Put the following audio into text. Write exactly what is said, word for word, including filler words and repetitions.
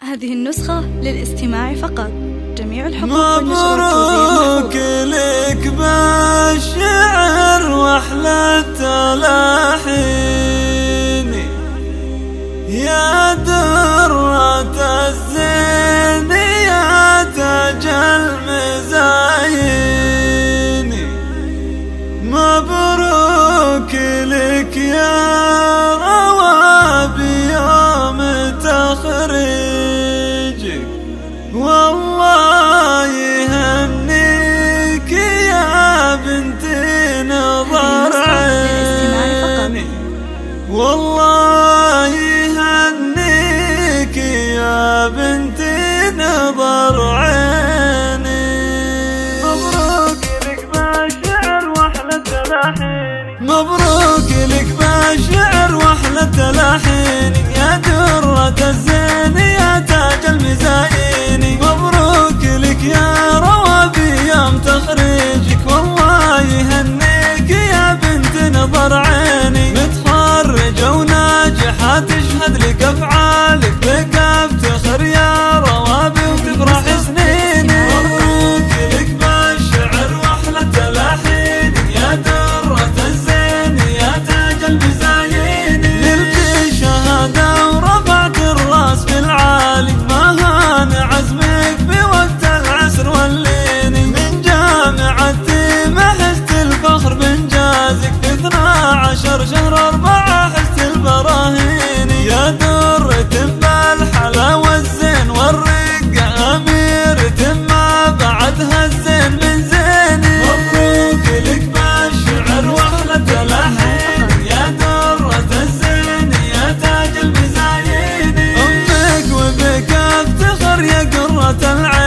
هذه النسخة للاستماع فقط. جميع الحقوق والنشر والتوزيع مبروك لك بالشعر واحلى التلاحين يا درة الزين يا تاج المزاين. مبروك لك يا روابي يوم تخرجك والله يهنيك يا بنت نظر عيني والله يهنيك يا بنت نظر عيني. مبروك لك بالشعر واحلى التلاحين مبروك لك بالشعر واحلى التلاحين يا درة الزين يا تاج المزاين. مبروك لك يا روابي يوم تخرجك والله يهنيك يا بنت نظر عيني. متخرجة وناجحة تشهد لك افعالك لك افتخر يا روابي وتفرح سنيني. مبروك لك بالشعر واحلى التلاحين يا درة الزين يا تاج المزاين. نلت شهادة ورفعت الراس في العالي ما هان عزمك في وقت العسر والليل. من جامعتي ما حست الفخر بانجازك في اثنا عشر شهر أربعة حست البراهين. يا درة بالحلا والزين والرقة أميرة ما بعدها الزين من زيني. مبروك لك بالشعر واحلى التلاحين يا درة الزين يا تاج المزاين. أمك وبك افتخر يا قرة العين